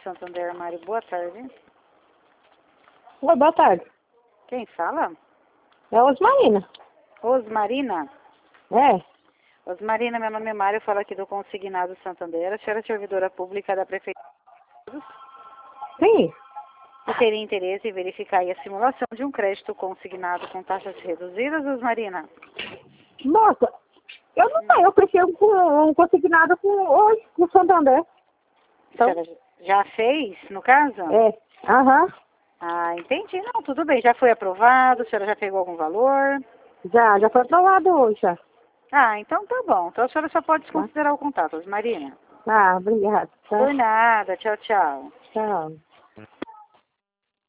Santander, Mário, boa tarde. Oi, boa tarde. Quem fala? É Osmarina. Osmarina? É. Osmarina, meu nome é Mário, eu falo aqui do Consignado Santander. A senhora é servidora pública da Prefeitura. Sim. Você teria interesse em verificar aí a simulação de um crédito consignado com taxas reduzidas, Osmarina? Moça, eu não sei, eu prefiro um consignado hoje, com o Santander. Então, A senhora já fez, no caso? é. Aham. Ah, entendi. Não, tudo bem. Já foi aprovado? A senhora já pegou algum valor? Já foi aprovado hoje, já. Ah, então tá bom. Então a senhora só pode Tá? desconsiderar o contato, Osmarina. Ah, obrigada. Tá? Por nada. Tchau, tchau. Tchau.